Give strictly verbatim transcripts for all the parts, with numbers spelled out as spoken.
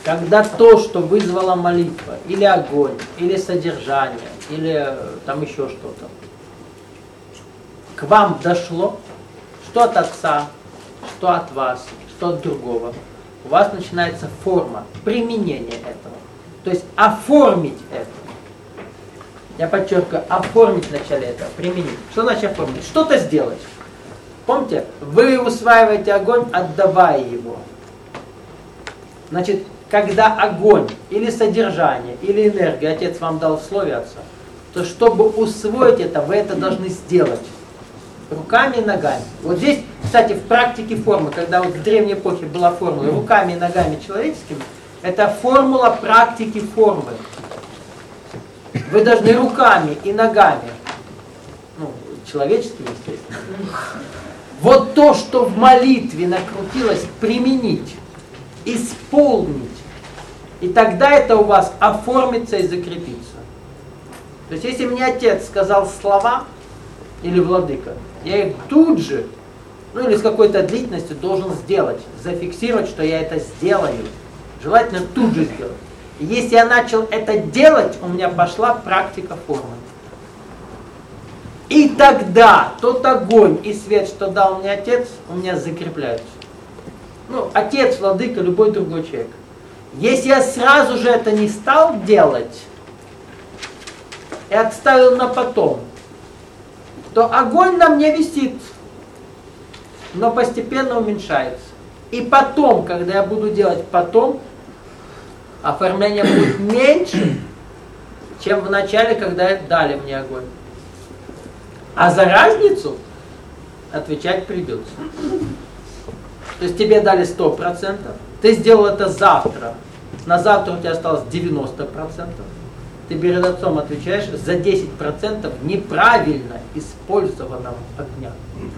когда то, что вызвала молитва, или огонь, или содержание, или там еще что-то, к вам дошло, что от Отца, что от вас, что от другого, у вас начинается форма применения этого. То есть оформить это. Я подчеркиваю, оформить вначале это, применить. Что значит оформить? Что-то сделать. Помните, вы усваиваете огонь, отдавая его. Значит, когда огонь, или содержание, или энергия Отец вам дал в слове Отца, то чтобы усвоить это, вы это должны сделать. Руками и ногами. Вот здесь, кстати, в практике формы, когда вот в древней эпохе была формула руками и ногами человеческими, это формула практики формы. Вы должны руками и ногами, ну, человеческими, естественно, вот то, что в молитве накрутилось, применить, исполнить. И тогда это у вас оформится и закрепится. То есть, если мне Отец сказал слова, или владыка, я их тут же, ну или с какой-то длительностью должен сделать, зафиксировать, что я это сделаю. Желательно тут же сделать. И если я начал это делать, у меня пошла практика формы. И тогда тот огонь и свет, что дал мне Отец, у меня закрепляются. Ну, Отец, владыка, любой другой человек. Если я сразу же это не стал делать и отставил на потом, то огонь на мне висит, но постепенно уменьшается. И потом, когда я буду делать потом, оформление будет меньше, чем в начале, когда дали мне огонь. А за разницу отвечать придется. То есть тебе дали сто процентов, ты сделал это завтра, на завтра у тебя осталось девяносто процентов. Ты перед Отцом отвечаешь за десять процентов неправильно использованного огня.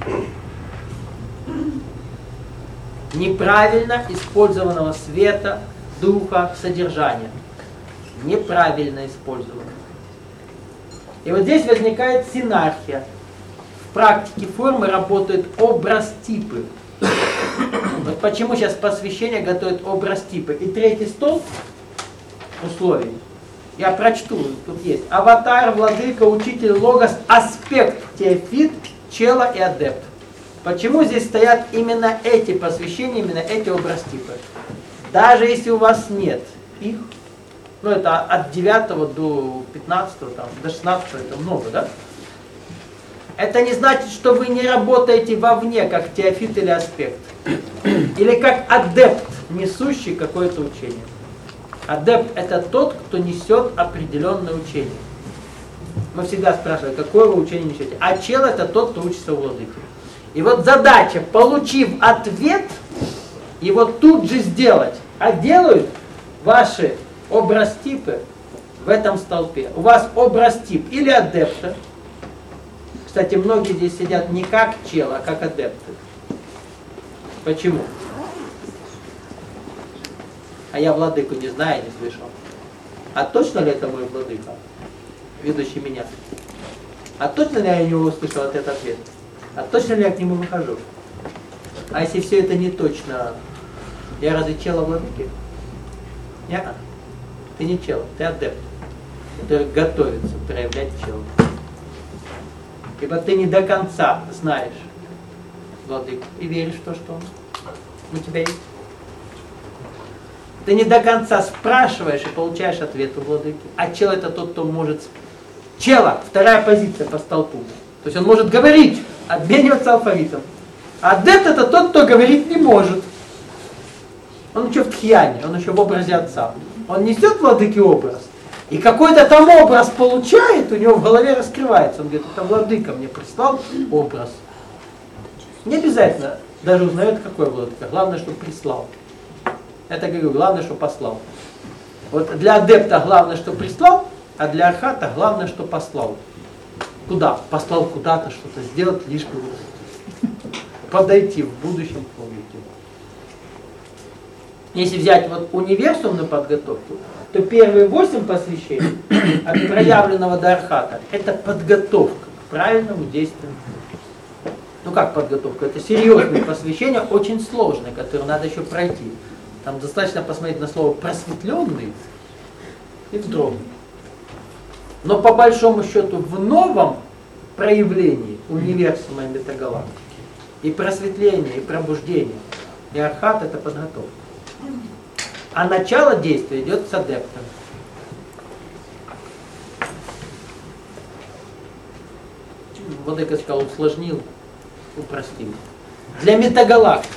Неправильно использованного света, духа, содержания. Неправильно использованного. И вот здесь возникает синархия. В практике формы работают образ-типы. Вот почему сейчас посвящение готовят образ-типы. И третий столб условий. Я прочту, тут есть. Аватар, владыка, учитель, логос, аспект, теофит, чела и адепт. Почему здесь стоят именно эти посвящения, именно эти образ-типы? Даже если у вас нет их, ну это от девятого до пятнадцатого, там, до шестнадцатого, это много, да? Это не значит, что вы не работаете вовне, как теофит или аспект. Или как адепт, несущий какое-то учение. Адепт – это тот, кто несет определенное учение. Мы всегда спрашиваем, какое вы учение несете. А чел – это тот, кто учится у владыки. И вот задача, получив ответ, его тут же сделать. А делают ваши образ-типы в этом столпе. У вас образ-тип или адепта. Кстати, многие здесь сидят не как чел, а как адепты. Почему? А я владыку не знаю, не слышал. А точно ли это мой владыка, ведущий меня? А точно ли я у него услышал этот ответ? А точно ли я к нему выхожу? А если все это не точно, я разве чел владыки? Нет. Ты не чел, ты адепт, который готовится проявлять чел. Ибо ты не до конца знаешь владыку и веришь в то, что он у тебя есть. Ты не до конца спрашиваешь и получаешь ответ у владыки. А чел это тот, кто может... Чела, вторая позиция по столпу. То есть он может говорить, обмениваться алфавитом. Адепт это тот, кто говорить не может. Он еще в тхьяне, он еще в образе Отца. Он несет владыке образ. И какой-то там образ получает, у него в голове раскрывается. Он говорит, это владыка мне прислал образ. Не обязательно даже узнает, какой владыка. Главное, что прислал. Это, говорю, главное, что послал. Вот для адепта главное, что прислал, а для архата главное, что послал. Куда? Послал куда-то что-то сделать, лишь бы подойти в будущем к владыке. Если взять вот универсум на подготовку, то первые восемь посвящений от проявленного до архата – это подготовка к правильному действию. Ну как подготовка? Это серьезное посвящение, очень сложное, которое надо еще пройти. Там достаточно посмотреть на слово просветленный и вздрогнуть. Но по большому счету в новом проявлении универсума и метагалактики и просветление, и пробуждение, и архат — это подготовка. А начало действия идет с адептом. Вот я сказал, усложнил, упростил. Для метагалактики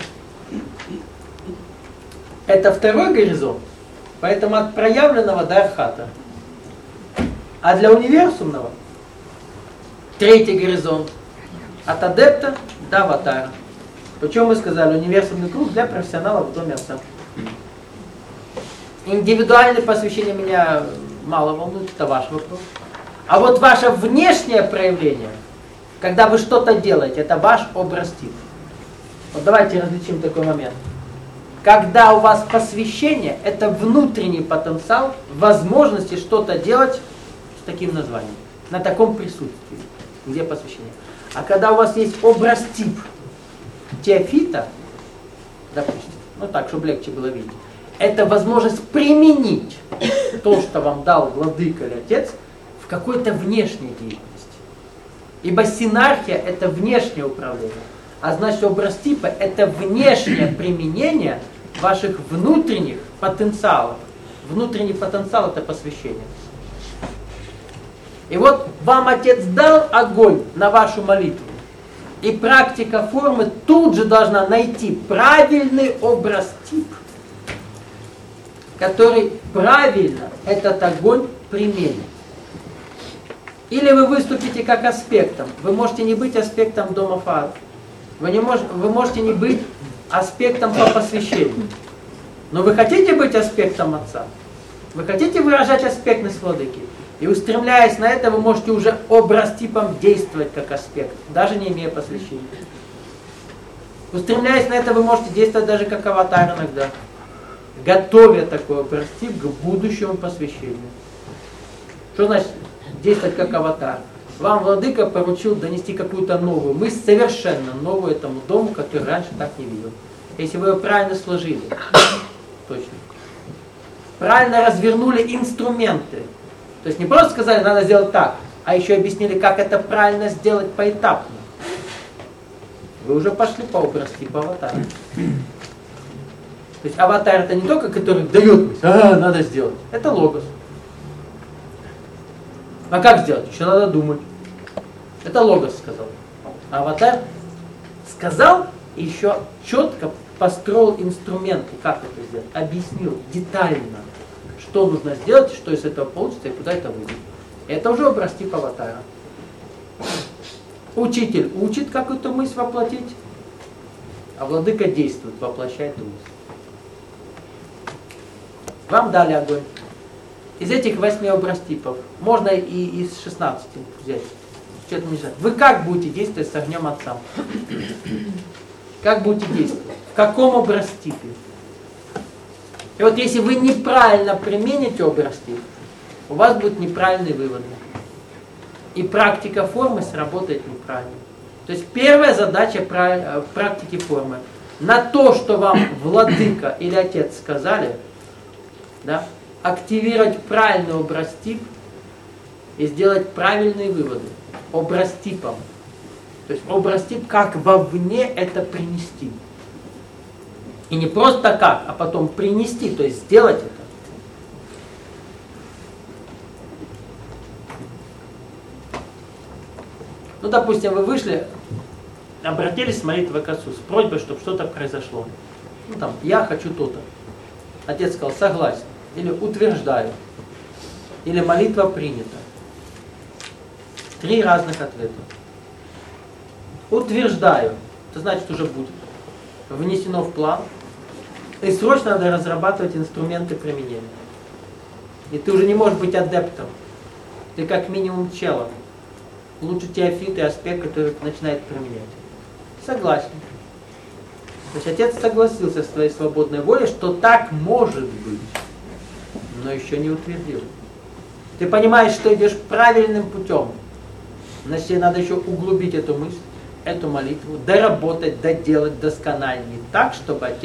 это второй горизонт, поэтому от проявленного до архата. А для универсумного третий горизонт, от адепта до аватара. Причем мы сказали, универсумный круг для профессионалов в доме отца. Индивидуальное посвящение меня мало волнует, это ваш вопрос. А вот ваше внешнее проявление, когда вы что-то делаете, это ваш образ типа. Вот давайте различим такой момент. Когда у вас посвящение, это внутренний потенциал возможности что-то делать с таким названием, на таком присутствии, где посвящение. А когда у вас есть образ тип теофита, допустим, ну так, чтобы легче было видеть, это возможность применить то, что вам дал владыка или отец, в какой-то внешней деятельности. Ибо синархия — это внешнее управление, а значит образ типа — это внешнее применение ваших внутренних потенциалов. Внутренний потенциал — это посвящение. И вот вам отец дал огонь на вашу молитву, и практика формы тут же должна найти правильный образ тип, который правильно этот огонь применит. Или вы выступите как аспектом. Вы можете не быть аспектом дома Фаат. Вы, не мож, вы можете не быть аспектом по посвящению. Но вы хотите быть аспектом отца. Вы хотите выражать аспектность владыки. И устремляясь на это, вы можете уже образ типом действовать как аспект, даже не имея посвящения. Устремляясь на это, вы можете действовать даже как аватар иногда, готовя такой образ тип к будущему посвящению. Что значит действовать как аватар? Вам владыка поручил донести какую-то новую мысль, совершенно новую этому дому, который раньше так не видел. Если вы ее правильно сложили, точно, правильно развернули инструменты, то есть не просто сказали, надо сделать так, а еще объяснили, как это правильно сделать поэтапно. Вы уже пошли по образу типа аватара. То есть аватар — это не только, который дает мысль, а, надо сделать. Это логос. А как сделать? Еще надо думать. Это логос сказал. А аватар сказал и еще четко построил инструменты, как это сделать. Объяснил детально, что нужно сделать, что из этого получится и куда это выйдет. Это уже образ типа аватара. Учитель учит какую-то мысль воплотить, а владыка действует, воплощает эту мысль. Вам дали огонь. Из этих восьми образтипов можно и из шестнадцати взять. Что-то не знаю. Вы как будете действовать с огнем отца? Как будете действовать? В каком образтипе? И вот если вы неправильно примените образтип, у вас будут неправильные выводы. И практика формы сработает неправильно. То есть первая задача практики формы. На то, что вам владыка или отец сказали, да, активировать правильный образтип и сделать правильные выводы образтипом. То есть образтип, как вовне это принести. И не просто как, а потом принести, то есть сделать это. Ну, допустим, вы вышли, обратились с молитвой к отцу с просьбой, чтобы что-то произошло. Ну, там, я хочу то-то. Отец сказал, согласен. Или утверждаю. Или молитва принята. Три разных ответа. Утверждаю. Это значит, уже будет. Внесено в план. И срочно надо разрабатывать инструменты применения. И ты уже не можешь быть адептом. Ты как минимум челом. Лучше теофит и аспект, который начинает применять. Согласен. То есть отец согласился с твоей свободной волей, что так может быть, но еще не утвердил. Ты понимаешь, что идешь правильным путем. Значит, тебе надо еще углубить эту мысль, эту молитву, доработать, доделать доскональнее, так, чтобы отец